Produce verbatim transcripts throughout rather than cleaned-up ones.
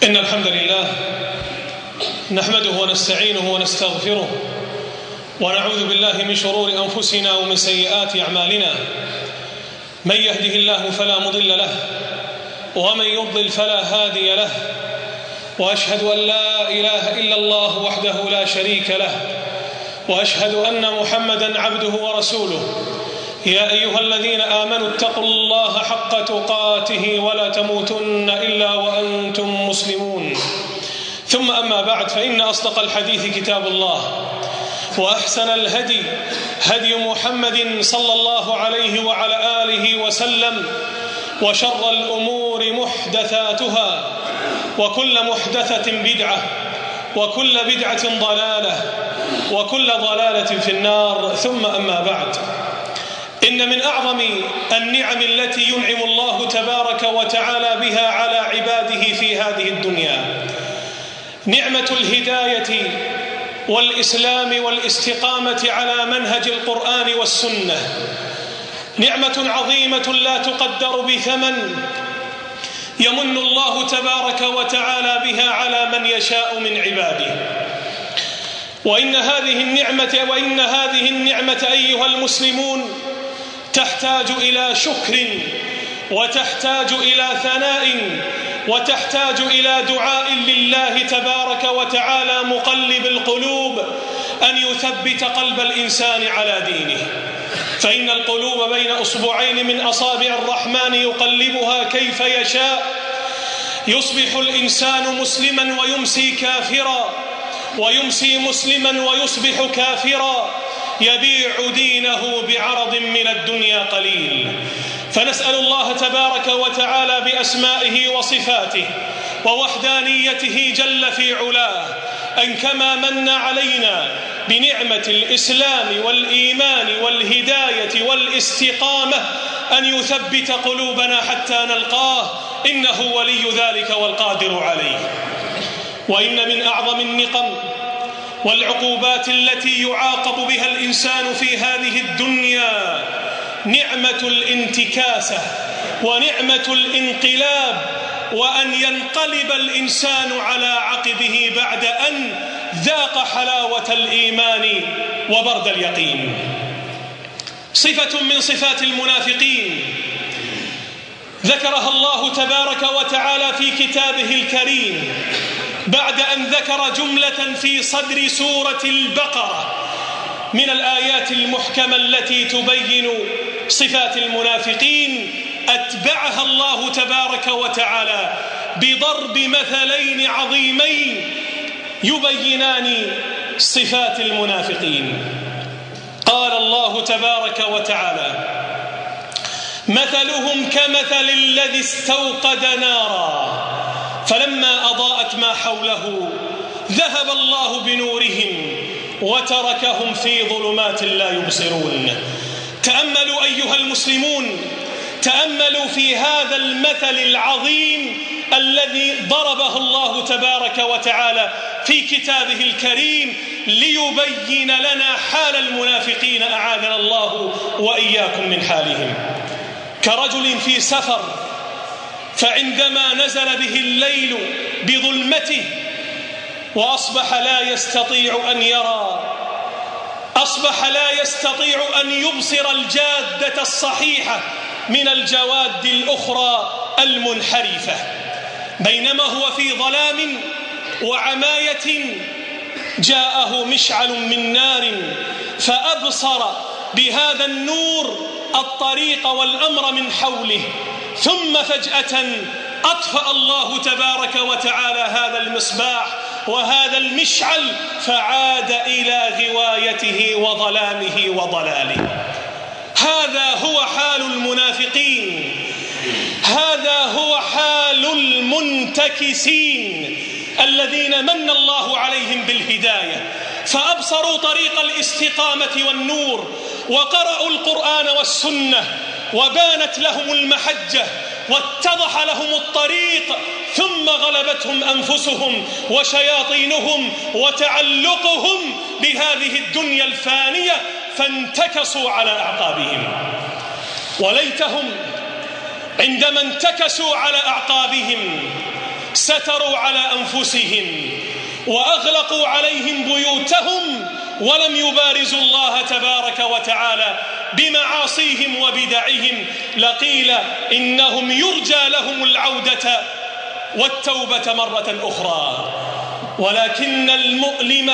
إن الحمد لله نحمده ونستعينه ونستغفره ونعوذ بالله من شرور أنفسنا ومن سيئات أعمالنا. من يهده الله فلا مضل له ومن يضلل فلا هادي له، وأشهد أن لا إله إلا الله وحده لا شريك له، وأشهد أن محمدًا عبده ورسوله. يا أيها الذين آمنوا اتقوا الله حق تقاته ولا تموتن إلا وأنتم مسلمون. ثم أما بعد، فإن أصدق الحديث كتاب الله، وأحسن الهدي هدي محمد صلى الله عليه وعلى آله وسلم، وشر الأمور محدثاتها، وكل محدثة بدعة، وكل بدعة ضلالة، وكل ضلالة في النار. ثم أما بعد، إن من أعظم النعم التي ينعم الله تبارك وتعالى بها على عباده في هذه الدنيا نعمة الهداية والإسلام والاستقامة على منهج القرآن والسنة. نعمة عظيمة لا تقدر بثمن، يمن الله تبارك وتعالى بها على من يشاء من عباده. وإن هذه النعمة وإن هذه النعمة أيها المسلمون تحتاج إلى شكر، وتحتاج إلى ثناء، وتحتاج إلى دعاء لله تبارك وتعالى مقلب القلوب أن يثبت قلب الإنسان على دينه، فإن القلوب بين أصبعين من أصابع الرحمن يقلبها كيف يشاء. يصبح الإنسان مسلما ويمسي كافرا، ويمسي مسلما ويصبح كافرا، يبيع دينه بعرض من الدنيا قليل. فنسأل الله تبارك وتعالى بأسمائه وصفاته ووحدانيته جل في علاه أن كما من علينا بنعمة الإسلام والإيمان والهداية والاستقامة أن يثبت قلوبنا حتى نلقاه، إنه ولي ذلك والقادر عليه. وإن من أعظم النقم والعقوبات التي يعاقب بها الإنسان في هذه الدنيا نعمة الانتكاسة ونعمة الانقلاب، وأن ينقلب الإنسان على عقبه بعد أن ذاق حلاوة الإيمان وبرد اليقين. صفة من صفات المنافقين ذكرها الله تبارك وتعالى في كتابه الكريم بعد أن ذكر جملة في صدر سورة البقرة من الآيات المحكمة التي تبين صفات المنافقين. أتبعها الله تبارك وتعالى بضرب مثلين عظيمين يبينان صفات المنافقين. قال الله تبارك وتعالى: مثلهم كمثل الذي استوقد نارا فلما أضاءت ما حوله ذهب الله بنورهم وتركهم في ظلمات لا يبصرون. تأملوا أيها المسلمون، تأملوا في هذا المثل العظيم الذي ضربه الله تبارك وتعالى في كتابه الكريم ليبين لنا حال المنافقين، أعاذنا الله وإياكم من حالهم. كرجل في سفر فعندما نزل به الليل بظلمته وأصبح لا يستطيع أن يرى، أصبح لا يستطيع أن يبصر الجادة الصحيحة من الجواد الأخرى المنحرفة، بينما هو في ظلام وعماية جاءه مشعل من نار فأبصر بهذا النور الطريق والأمر من حوله، ثم فجأة أطفأ الله تبارك وتعالى هذا المصباح وهذا المشعل فعاد إلى غوايته وظلامه وضلاله. هذا هو حال المنافقين، هذا هو حال المنتكسين الذين من الله عليهم بالهداية فأبصروا طريق الاستقامة والنور، وقرأوا القرآن والسنة وبانت لهم المحجة واتضح لهم الطريق، ثم غلبتهم أنفسهم وشياطينهم وتعلقهم بهذه الدنيا الفانية فانتكسوا على أعقابهم. وليتهم عندما انتكسوا على أعقابهم ستروا على أنفسهم وأغلقوا عليهم بيوتهم ولم يبارزوا الله تبارك وتعالى بمعاصيهم وبدعهم لقيل إنهم يرجى لهم العودة والتوبة مرة أخرى. ولكن المؤلم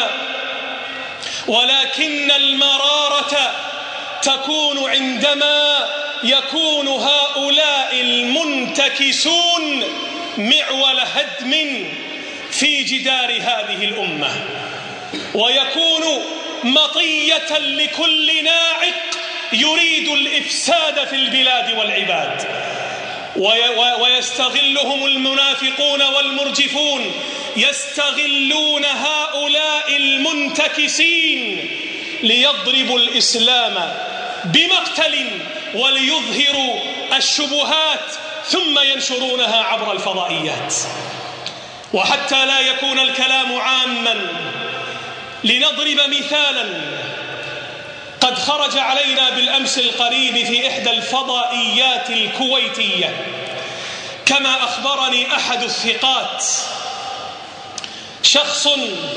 ولكن المرارة تكون عندما يكون هؤلاء المنتكسون معول هدم في جدار هذه الأمة، ويكون مطية لكل ناعق يريد الإفساد في البلاد والعباد، ويستغلهم المنافقون والمرجفون، يستغلون هؤلاء المنتكسين ليضربوا الإسلام بمقتل وليظهروا الشبهات ثم ينشرونها عبر الفضائيات. وحتى لا يكون الكلام عاما لنضرب مثالا قد خرج علينا بالأمس القريب في إحدى الفضائيات الكويتية كما أخبرني أحد الثقات شخص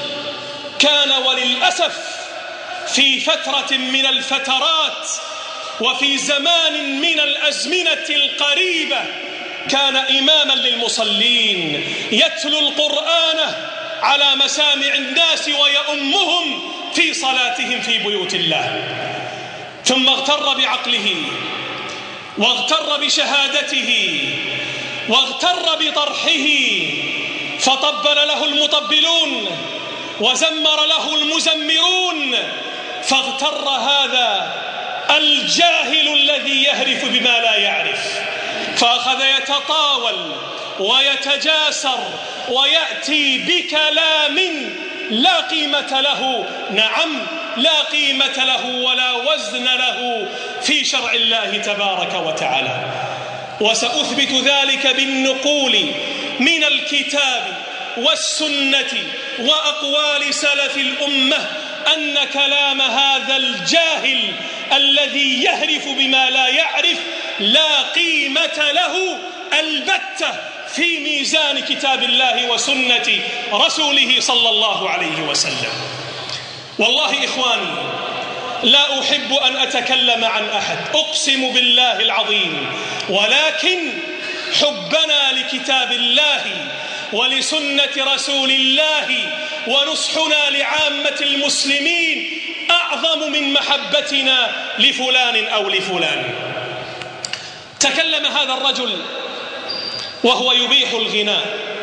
كان وللأسف في فترة من الفترات وفي زمان من الأزمنة القريبة كان إماما للمصلين يتلو القرآن على مسامع الناس ويؤمهم في صلاتهم في بيوت الله، ثم اغتر بعقله واغتر بشهادته واغتر بطرحه فطبل له المطبلون وزمر له المزمرون، فاغتر هذا الجاهل الذي يهرف بما لا يعرف، فأخذ يتطاول ويتجاسر ويأتي بكلام لا قيمة له، نعم لا قيمة له ولا وزن له في شرع الله تبارك وتعالى. وسأثبت ذلك بالنقول من الكتاب والسنة وأقوال سلف الأمة أن كلام هذا الجاهل الذي يهرف بما لا يعرف لا قيمة له البتة في ميزان كتاب الله وسنة رسوله صلى الله عليه وسلم. والله إخواني لا أحب أن أتكلم عن أحد، أقسم بالله العظيم، ولكن حبنا لكتاب الله ولسنة رسول الله ونصحنا لعامة المسلمين أعظم من محبتنا لفلان أو لفلان. تكلم هذا الرجل وهو يبيح الغناء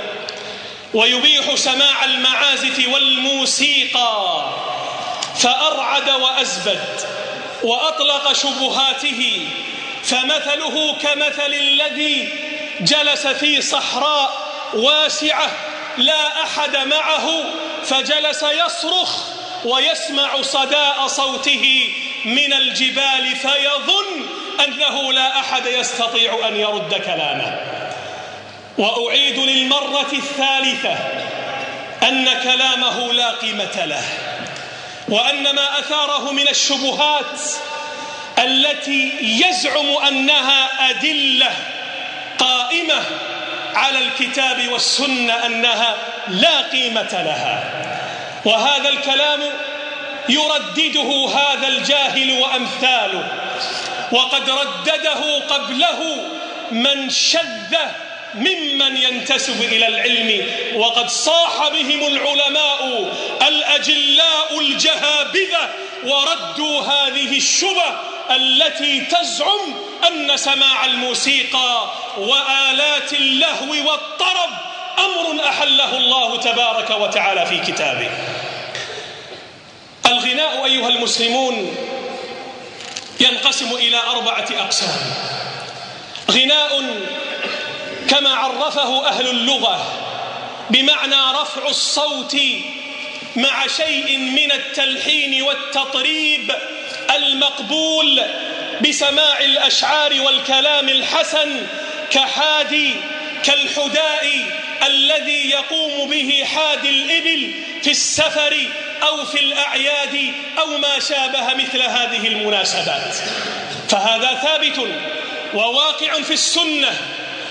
ويبيح سماع المعازف والموسيقى، فأرعد وأزبد وأطلق شبهاته، فمثله كمثل الذي جلس في صحراء واسعة لا أحد معه فجلس يصرخ ويسمع صداء صوته من الجبال فيظن أنه لا أحد يستطيع أن يرد كلامه. وأعيد للمرة الثالثة أن كلامه لا قيمة له، وأن ما أثاره من الشبهات التي يزعم أنها أدلة قائمة على الكتاب والسنة أنها لا قيمة لها. وهذا الكلام يردده هذا الجاهل وأمثاله، وقد ردده قبله من شذ ممن ينتسب إلى العلم، وقد صاح بهم العلماء الأجلاء الجهابذة وردوا هذه الشبه التي تزعم أن سماع الموسيقى وآلات اللهو والطرب أمر أحله الله تبارك وتعالى في كتابه. الغناء أيها المسلمون ينقسم إلى أربعة أقسام. غناء كما عرفه أهل اللغة بمعنى رفع الصوت مع شيء من التلحين والتطريب المقبول بسماع الأشعار والكلام الحسن كحادي كالحداء الذي يقوم به حادي الإبل في السفر أو في الأعياد أو ما شابه مثل هذه المناسبات، فهذا ثابت وواقع في السنة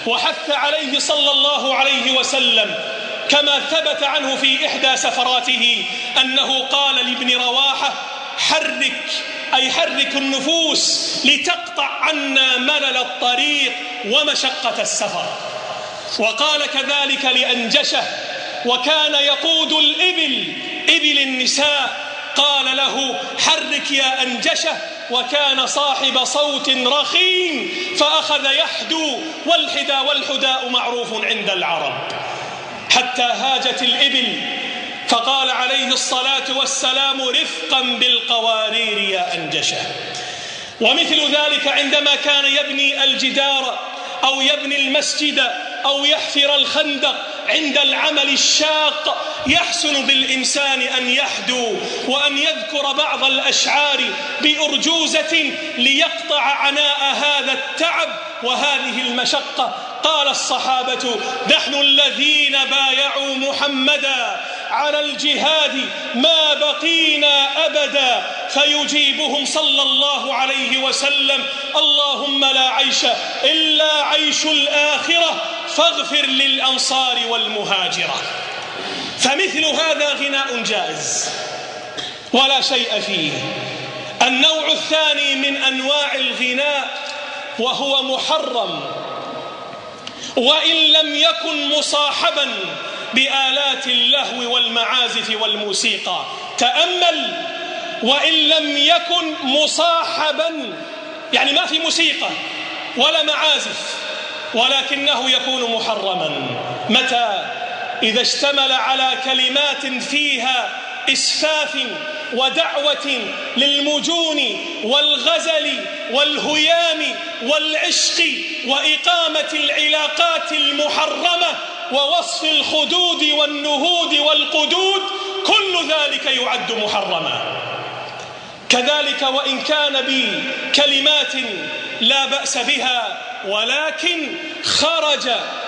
وحث عليه صلى الله عليه وسلم، كما ثبت عنه في إحدى سفراته أنه قال لابن رواحة: حرك، أي حرك النفوس لتقطع عنا ملل الطريق ومشقة السفر. وقال كذلك لأنجشة، وكان يقود الإبل إبل النساء، قال له: حرك يا أنجشة، وكان صاحب صوت رخيم فأخذ يحدو، والحدا والحداء معروف عند العرب، حتى هاجت الإبل، فقال عليه الصلاة والسلام: رفقا بالقوارير يا أنجشة. ومثل ذلك عندما كان يبني الجدار أو يبني المسجد أو يحفر الخندق عند العمل الشاق، يحسن بالإنسان أن يحدو وأن يذكر بعض الأشعار بأرجوزة ليقطع عناء هذا التعب وهذه المشقة. قال الصحابة: نحن الذين بايعوا محمدا على الجهاد ما بقينا أبدا، فيجيبهم صلى الله عليه وسلم: اللهم لا عيش إلا عيش الآخرة فاغفر للأنصار والمهاجرة. فمثل هذا غناء جائز ولا شيء فيه. النوع الثاني من أنواع الغناء وهو محرم، وإن لم يكن مصاحبا بآلات اللهو والمعازف والموسيقى. تأمل: وإن لم يكن مصاحبا، يعني ما في موسيقى ولا معازف، ولكنه يكون محرما. متى؟ إذا اشتمل على كلمات فيها إسفاف ودعوة للمجون والغزل والهيام والعشق وإقامة العلاقات المحرمة ووصف الخدود والنهود والقدود، كل ذلك يعد محرما. كذلك وإن كان بكلمات لا بأس بها، ولكن خرج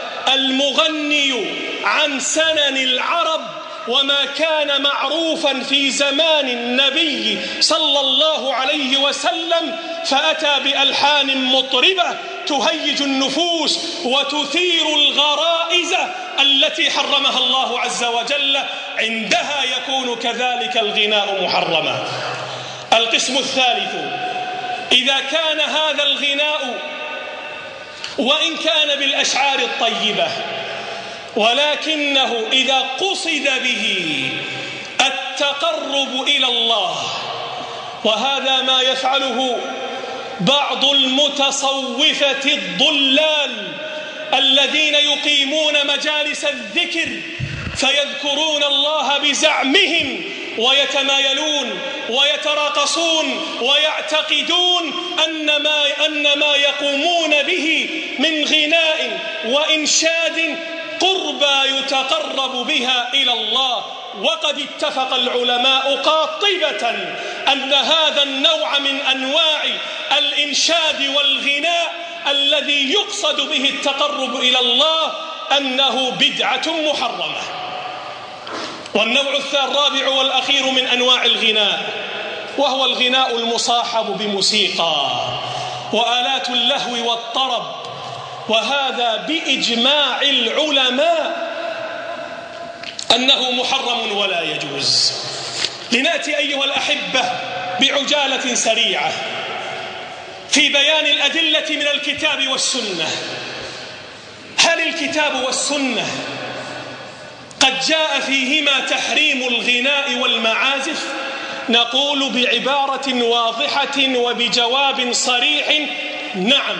المغني عن سنن العرب وما كان معروفا في زمان النبي صلى الله عليه وسلم، فأتى بألحان مطربة تهيج النفوس وتثير الغرائز التي حرمها الله عز وجل، عندها يكون كذلك الغناء محرما. القسم الثالث: إذا كان هذا الغناء وإن كان بالأشعار الطيبة، ولكنه إذا قصد به التقرب إلى الله، وهذا ما يفعله بعض المتصوفة الضلال الذين يقيمون مجالس الذكر فيذكرون الله بزعمهم ويتمايلون ويتراقصون ويعتقدون أن ما, أن ما يقومون به من غناء وإنشاد قربى يتقرب بها إلى الله. وقد اتفق العلماء قاطبة أن هذا النوع من أنواع الإنشاد والغناء الذي يقصد به التقرب إلى الله أنه بدعة محرمة. والنوع الرابع والأخير من أنواع الغناء وهو الغناء المصاحب بموسيقى وآلات اللهو والطرب، وهذا بإجماع العلماء أنه محرم ولا يجوز. لنأتي أيها الأحبة بعجالة سريعة في بيان الأدلة من الكتاب والسنة. هل الكتاب والسنة قد جاء فيهما تحريم الغناء والمعازف؟ نقول بعبارة واضحة وبجواب صريح: نعم.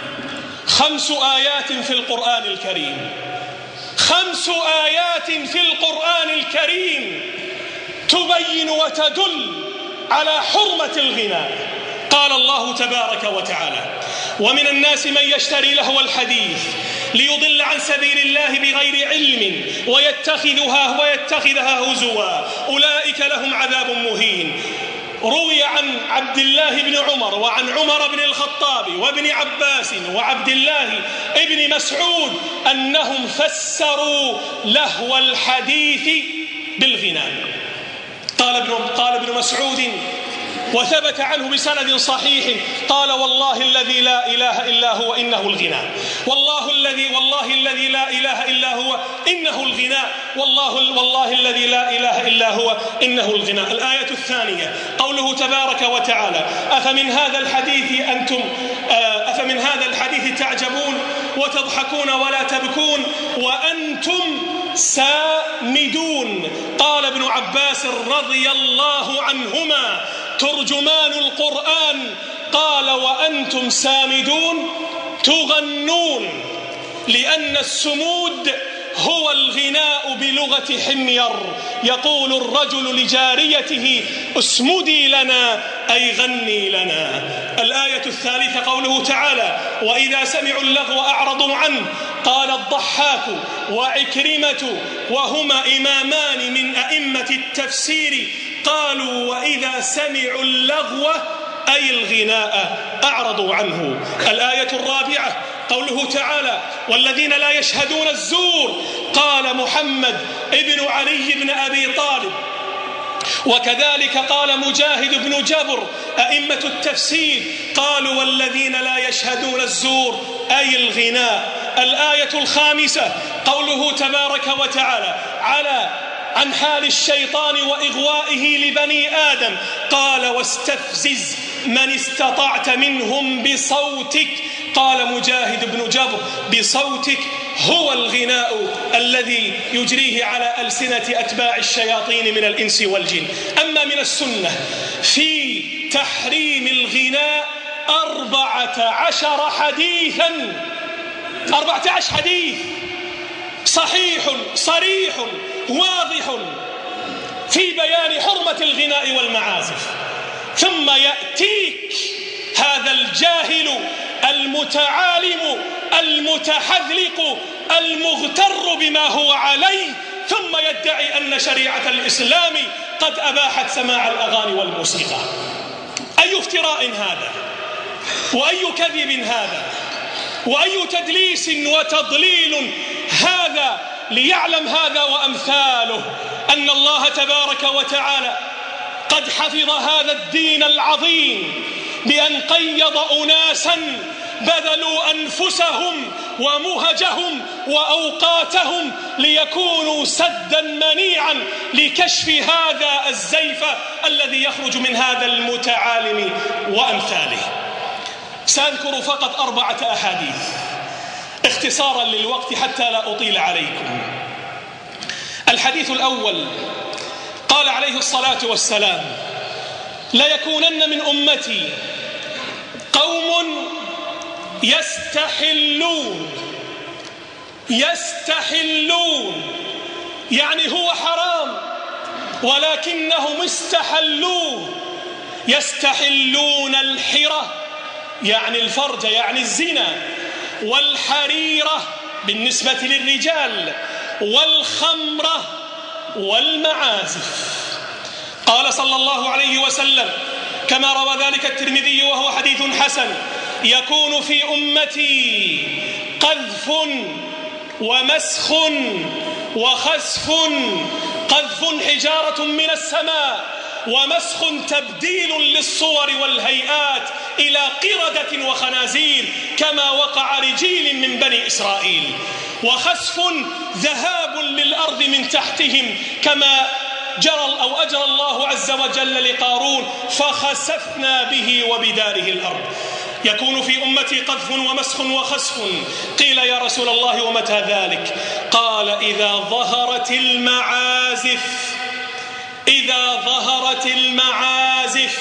خمس آيات في القرآن الكريم، خمس آيات في القرآن الكريم تبين وتدل على حرمة الغناء. قال الله تبارك وتعالى: ومن الناس من يشتري لهو الحديث ليضل عن سبيل الله بغير علم ويتخذها ويتخذها هزوا أولئك لهم عذاب مهين. روي عن عبد الله بن عمر وعن عمر بن الخطاب وابن عباس وعبد الله بن مسعود أنهم فسروا لهو الحديث بالغناء. قال ابن, قال ابن مسعود: وثبت عنه بسند صحيح قال والله الذي لا إله إلا هو إنه الغناء، والله الذي والله الذي لا إله إلا هو إنه الغناء، والله والله الذي لا إله إلا هو إنه الغناء. الآية الثانية قوله تبارك وتعالى أفمن هذا الحديث أنتم أفمن هذا الحديث تعجبون وتضحكون ولا تبكون وأنتم سامدون. قال ابن عباس رضي الله عنهما ترجمان القرآن قال وأنتم سامدون تغنون، لأن السمود هو الغناء بلغة حمير، يقول الرجل لجاريته اسمدي لنا أي غني لنا. الآية الثالثة قوله تعالى وإذا سمعوا اللغو أعرضوا عنه. قال الضحاك وعكرمة وهما إمامان من أئمة التفسير قالوا وإذا سمعوا اللغو أي الغناء أعرضوا عنه. الآية الرابعة قوله تعالى والذين لا يشهدون الزور. قال محمد ابن علي بن أبي طالب وكذلك قال مجاهد بن جبر أئمة التفسير قالوا والذين لا يشهدون الزور أي الغناء. الآية الخامسة قوله تبارك وتعالى على عن حال الشيطان وإغوائه لبني آدم قال واستفزز من استطعت منهم بصوتك. قال مجاهد بن جبر بصوتك هو الغناء الذي يجريه على ألسنة أتباع الشياطين من الإنس والجن. أما من السنة في تحريم الغناء أربعة عشر حديثا، أربعة عشر حديث صحيح صريح واضح في بيان حرمة الغناء والمعازف، ثم يأتيك هذا الجاهل المتعالم المتحذلق المغتر بما هو عليه ثم يدعي أن شريعة الإسلام قد أباحت سماع الأغاني والموسيقى. أي افتراء هذا، وأي كذب هذا، وأي تدليس وتضليل هذا، ليعلم هذا وأمثاله أن الله تبارك وتعالى قد حفظ هذا الدين العظيم بأن قيض أناسا بذلوا أنفسهم ومهجهم وأوقاتهم ليكونوا سدا منيعا لكشف هذا الزيف الذي يخرج من هذا المتعالم وأمثاله. سأذكر فقط أربعة أحاديث اختصارا للوقت حتى لا أطيل عليكم. الحديث الأول قال عليه الصلاة والسلام ليكونن من أمتي قوم يستحلون يستحلون يعني هو حرام ولكنهم استحلوه، يستحلون الحرة يعني الفرج يعني الزنا، والحريرة بالنسبة للرجال، والخمرة والمعازف. قال صلى الله عليه وسلم كما روى ذلك الترمذي وهو حديث حسن يكون في أمتي قذف ومسخ وخسف، قذف حجارة من السماء، ومسخ تبديل للصور والهيئات إلى قردة وخنازير كما وقع لجيل من بني إسرائيل، وخسف ذهاب للأرض من تحتهم كما جرى أو أجرى الله عز وجل لقارون فخسفنا به وبداره الأرض. يكون في أمتي قذف ومسخ وخسف. قيل يا رسول الله ومتى ذلك؟ قال إذا ظهرت المعازف إذا ظهرت المعازف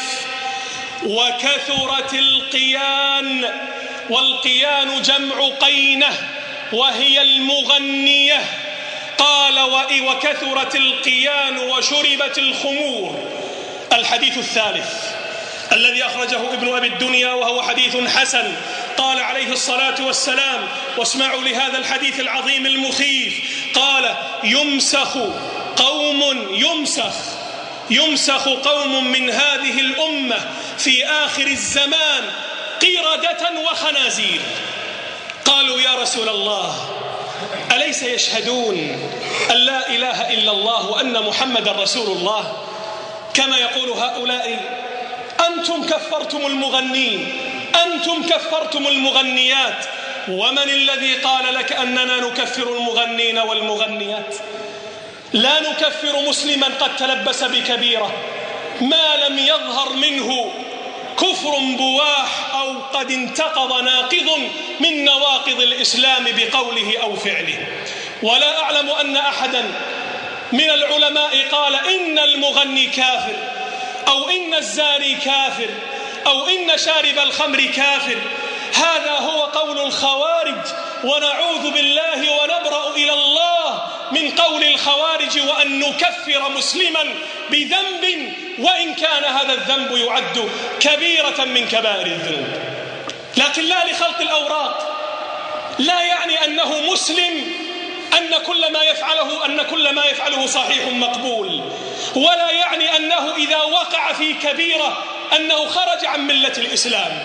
وكثرت القيان، والقيان جمع قينة وهي المغنية. قال وكثرت القيان وشربت الخمور. الحديث الثالث الذي أخرجه ابن أبي الدنيا وهو حديث حسن قال عليه الصلاة والسلام واسمعوا لهذا الحديث العظيم المخيف قال يمسخ قوم يمسخ يمسخ قوم من هذه الأمة في آخر الزمان قردة وخنازير. قالوا يا رسول الله أليس يشهدون أن لا إله إلا الله وأن محمد رسول الله كما يقول هؤلاء؟ أنتم كفرتم المغنين، أنتم كفرتم المغنيات. ومن الذي قال لك أننا نكفر المغنين والمغنيات؟ لا نكفر مسلما قد تلبس بكبيرة ما لم يظهر منه كفر بواح أو قد انتقض ناقض من نواقض الإسلام بقوله أو فعله. ولا أعلم أن أحدا من العلماء قال إن المغني كافر، أو إن الزاني كافر، أو إن شارب الخمر كافر. هذا هو قول الخوارج، ونعوذ بالله ونبرأ إلى الله من قول الخوارج وأن نكفر مسلما بذنب وإن كان هذا الذنب يعد كبيرة من كبائر الذنوب. لكن لا لخلط الأوراق، لا يعني أنه مسلم أن كل ما يفعله أن كل ما يفعله صحيح مقبول، ولا يعني أنه إذا وقع في كبيرة أنه خرج عن ملة الإسلام.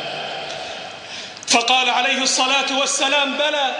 فقال عليه الصلاة والسلام: بلى،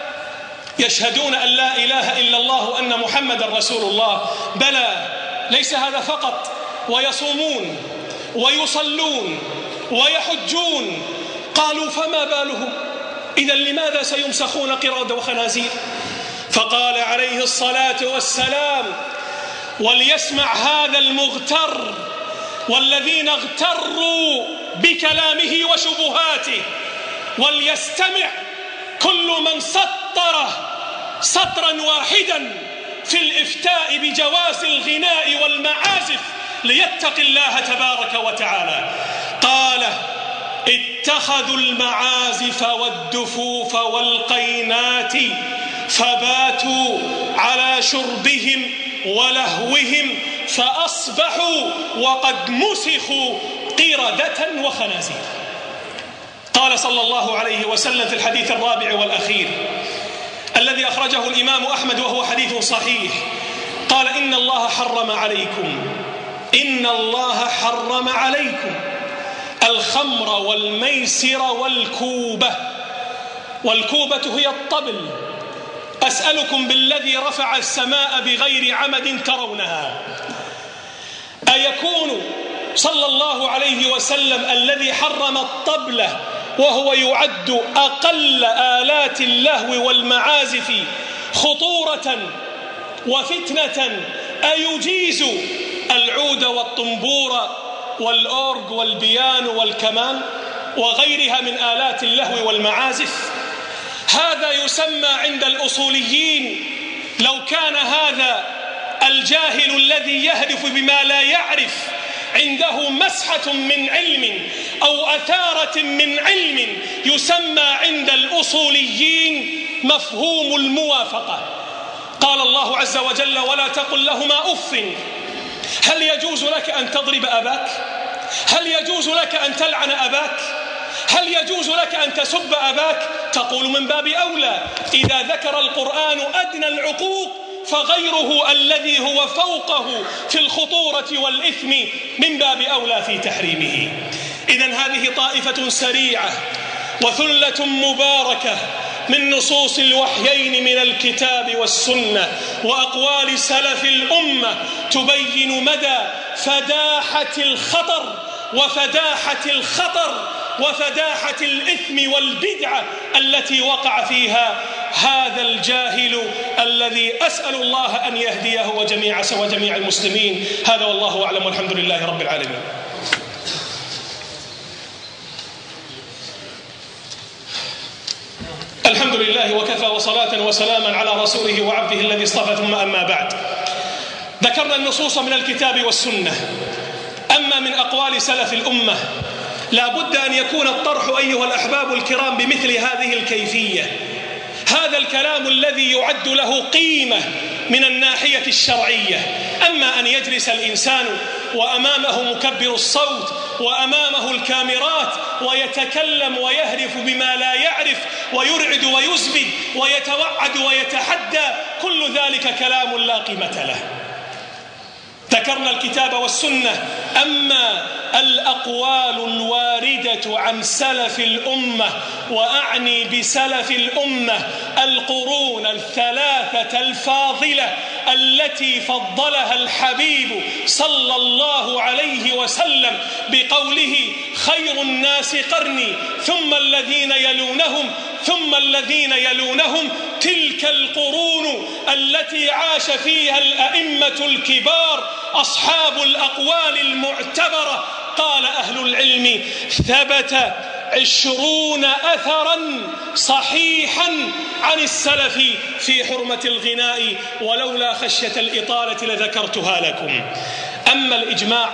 يشهدون أن لا إله إلا الله وأن محمد رسول الله. بلى، ليس هذا فقط، ويصومون ويصلون ويحجون. قالوا: فما بالهم؟ إذا لماذا سيمسخون قردة وخنازير؟ فقال عليه الصلاة والسلام: وليسمع هذا المغتر والذين اغتروا بكلامه وشبهاته، وليستمع كل من سطر سطرا واحدا في الإفتاء بجواز الغناء والمعازف ليتق الله تبارك وتعالى. قال: اتخذوا المعازف والدفوف والقينات فباتوا على شربهم ولهوهم فأصبحوا وقد مسخوا قردة وخنازير. قال صلى الله عليه وسلم في الحديث الرابع والأخير الذي أخرجه الإمام أحمد وهو حديث صحيح، قال: إن الله حرم عليكم إن الله حرم عليكم الخمر والميسر والكوبة. والكوبة هي الطبل. أسألكم بالذي رفع السماء بغير عمد ترونها، أيكون صلى الله عليه وسلم الذي حرم الطبلة وهو يعد أقل آلات اللهو والمعازف خطورة وفتنة أيجيز العود والطنبور والأورج والبيانو والكمان وغيرها من آلات اللهو والمعازف؟ هذا يسمى عند الأصوليين، لو كان هذا الجاهل الذي يهدف بما لا يعرف عنده مسحة من علم أو أثارة من علم، يسمى عند الأصوليين مفهوم الموافقة. قال الله عز وجل: ولا تقل لهما أف. هل يجوز لك أن تضرب أباك؟ هل يجوز لك أن تلعن أباك؟ هل يجوز لك أن تسب أباك؟ تقول من باب أولى. إذا ذكر القرآن أدنى العقوق فغيره الذي هو فوقه في الخطورة والإثم من باب أولى في تحريمه. إذن هذه طائفة سريعة وثلة مباركة من نصوص الوحيين من الكتاب والسنة وأقوال سلف الأمة تبين مدى فداحة الخطر وفداحة الخطر وفداحة الإثم والبدعة التي وقع فيها هذا الجاهل الذي أسأل الله أن يهديه وجميع وجميع المسلمين. هذا والله أعلم، والحمد لله رب العالمين. الحمد لله وكفى، وصلاة وسلاما على رسوله وعبده الذي اصطفى. ثم أما بعد، ذكرنا النصوص من الكتاب والسنة. أما من أقوال سلف الأمة لا بد أن يكون الطرح أيها الأحباب الكرام بمثل هذه الكيفية. هذا الكلام الذي يعد له قيمة من الناحية الشرعية. أما أن يجلس الإنسان وأمامه مكبر الصوت وأمامه الكاميرات ويتكلم ويهرف بما لا يعرف ويرعد ويزبد ويتوعد ويتحدى، كل ذلك كلام لا قيمة له. ذكرنا الكتاب والسنة. أما الأقوال الواردة عن سلف الأمة، وأعني بسلف الأمة القرون الثلاثة الفاضلة التي فضلها الحبيب صلى الله عليه وسلم بقوله: خير الناس قرني ثم الذين يلونهم ثم الذين يلونهم. تلك القرون التي عاش فيها الأئمة الكبار أصحاب الأقوال المعتبرة. قال أهل العلم: ثبت عشرون أثرا صحيحا عن السلف في حرمة الغناء، ولولا خشية الإطالة لذكرتها لكم. أما الإجماع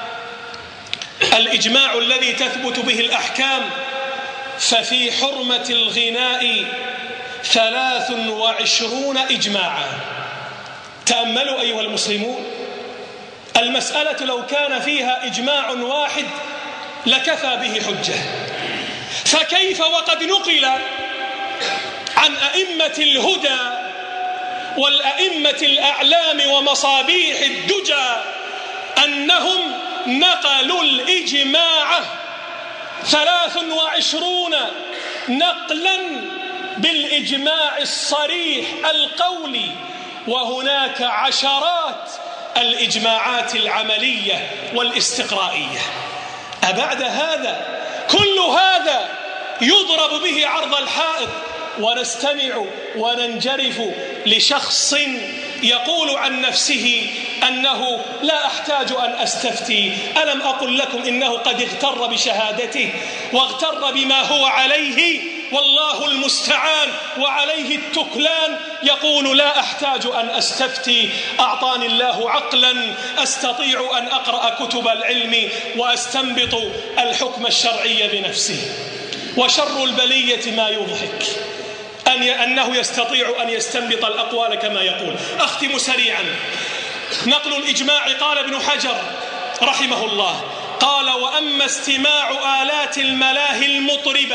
الإجماع الذي تثبت به الأحكام، ففي حرمة الغناء ثلاث وعشرون إجماعا. تأملوا أيها المسلمون، المسألة لو كان فيها إجماع واحد لكفى به حجة، فكيف وقد نقل عن أئمة الهدى والأئمة الأعلام ومصابيح الدجى أنهم نقلوا الإجماع ثلاث وعشرون نقلا بالإجماع الصريح القولي، وهناك عشرات الإجماعات العملية والاستقرائية. أبعد هذا كل هذا يضرب به عرض الحائط، ونستمع وننجرف لشخص يقول عن نفسه أنه لا أحتاج أن أستفتي. ألم أقل لكم إنه قد اغتر بشهادته واغتر بما هو عليه، والله المستعان وعليه التكلان. يقول: لا أحتاج أن أستفتي، أعطاني الله عقلا أستطيع أن أقرأ كتب العلم وأستنبط الحكم الشرعي بنفسي. وشر البلية ما يضحك أن أنه يستطيع أن يستنبط الأقوال كما يقول. أختم سريعا. نقل الإجماع، قال ابن حجر رحمه الله، قال: وأما استماع آلات الملاهي المطربة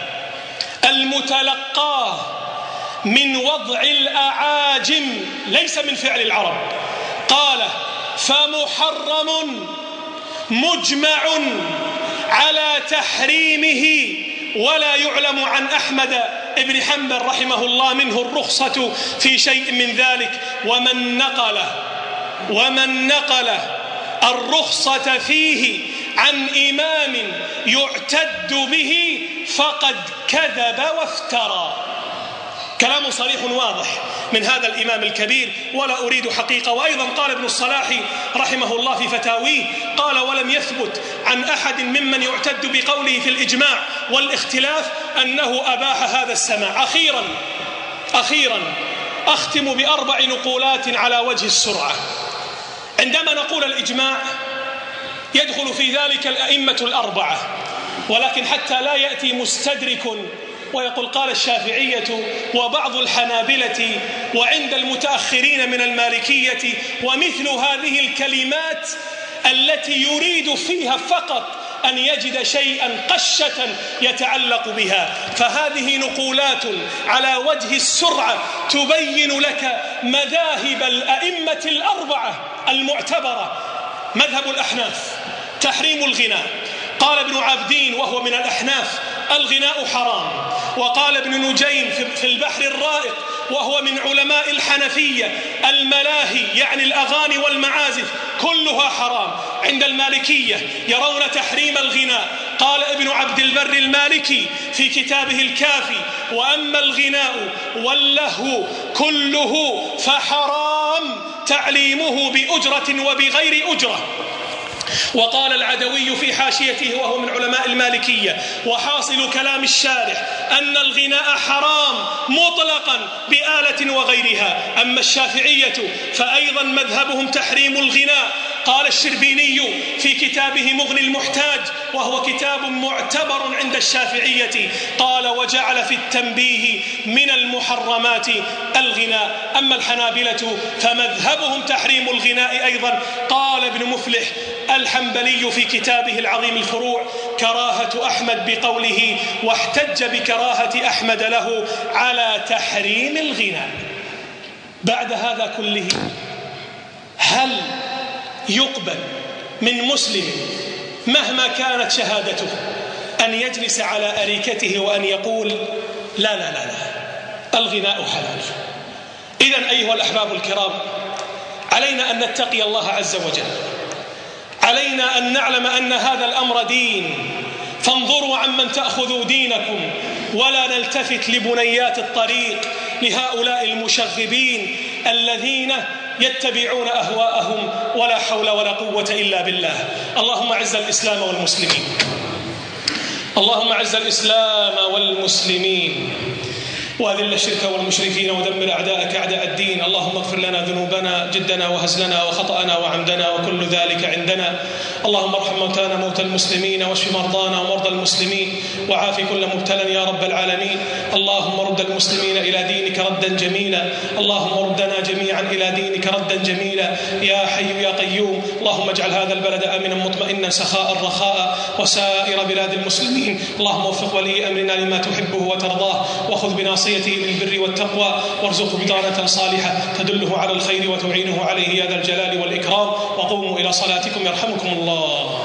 المتلقاه من وضع الأعاجم ليس من فعل العرب، قال: فمحرم مجمع على تحريمه، ولا يعلم عن أحمد ابن حنبل رحمه الله منه الرخصة في شيء من ذلك. ومن نقل ومن نقل الرخصة فيه عن إمام يعتد به فقد كذب وافترى. كلام صريح واضح من هذا الإمام الكبير، ولا أريد حقيقة. وأيضا قال ابن الصلاح رحمه الله في فتاويه، قال: ولم يثبت عن أحد ممن يعتد بقوله في الإجماع والاختلاف أنه أباح هذا السماع. أخيرا أخيرا أختم بأربع نقولات على وجه السرعة. عندما نقول الإجماع يدخل في ذلك الأئمة الأربعة، ولكن حتى لا يأتي مستدرك ويقول قال الشافعية وبعض الحنابلة وعند المتأخرين من المالكية، ومثل هذه الكلمات التي يريد فيها فقط أن يجد شيئا قشة يتعلق بها. فهذه نقولات على وجه السرعة تبين لك مذاهب الأئمة الأربعة المعتبرة. مذهب الأحناف تحريم الغناء، قال ابن عابدين وهو من الأحناف: الغناء حرام. وقال ابن نجيم في البحر الرائق وهو من علماء الحنفية: الملاهي يعني الأغاني والمعازف كلها حرام. عند المالكية يرون تحريم الغناء. قال ابن عبد البر المالكي في كتابه الكافي: وأما الغناء واللهو كله فحرام تعليمه بأجرة وبغير أجرة. وقال العدوي في حاشيته وهو من علماء المالكية: وحاصل كلام الشارح أن الغناء حرام مطلقا بآلة وغيرها. أما الشافعية فأيضا مذهبهم تحريم الغناء. قال الشربيني في كتابه مغني المحتاج وهو كتاب معتبر عند الشافعية، قال: وجعل في التنبيه من المحرمات الغناء. أما الحنابلة فمذهبهم تحريم الغناء أيضا. قال ابن مفلح الحنبلي في كتابه العظيم الفروع: كراهة أحمد بقوله: واحتج بكراهة أحمد له على تحريم الغناء. بعد هذا كله هل يقبل من مسلم مهما كانت شهادته أن يجلس على أريكته وأن يقول لا لا لا لا الغناء حلال. إذن أيها الأحباب الكرام، علينا أن نتقي الله عز وجل، علينا أن نعلم أن هذا الأمر دين، فانظروا عمن تأخذوا دينكم ولا نلتفت لبنيات الطريق، لهؤلاء المشغبين الذين يتبعون أهواءهم ولا حول ولا قوة إلا بالله. اللهم أعز الإسلام والمسلمين، اللهم أعز الإسلام والمسلمين، وأذل الشرك والمشركين، ودمر أعداءك أعداء الدين. اللهم اغفر لنا ذنوبنا جدنا وهزلنا وخطأنا وعمدنا وكل ذلك عندنا. اللهم ارحم موتانا موتى المسلمين، واشف مرضانا ومرضى المسلمين، وعاف كل مبتلى يا رب العالمين. اللهم رد المسلمين إلى دينك ردا جميلا، اللهم ردنا جميعا إلى دينك ردا جميلا يا حي يا قيوم. اللهم اجعل هذا البلد آمنا مطمئنا سخاء رخاء، وسائر بلاد المسلمين. اللهم وفق ولي أمرنا لما تحبه وترضاه، وخذ بناصيته للبر والتقوى، وارزقه بطانة صالحة تدله على الخير وتعينه عليه يا ذا الجلال والإكرام. وقوموا إلى صلاتكم يرحمكم الله.